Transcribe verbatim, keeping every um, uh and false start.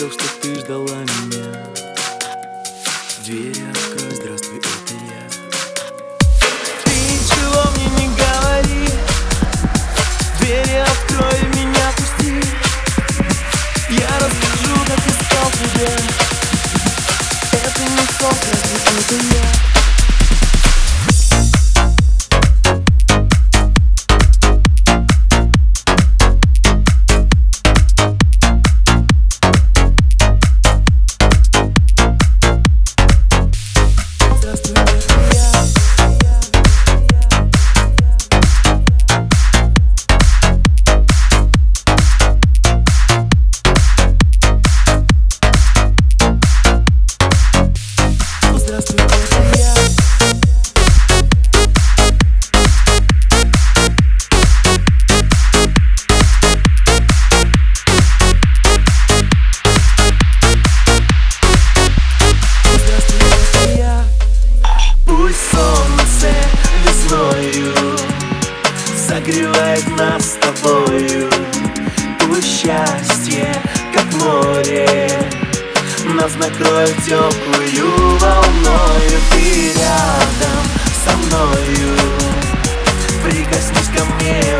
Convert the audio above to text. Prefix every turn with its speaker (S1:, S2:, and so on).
S1: знал, что ты ждала меня. Двери открой, здравствуй, это я. Ты ничего мне не говори, двери открой, меня пусти. Я расскажу, как искал тебя. Это не сон, здравствуй, это я. Согревает нас с тобою. Пусть счастье, как море, нас накроет теплую волною. Ты рядом со мною, прикоснись ко мне.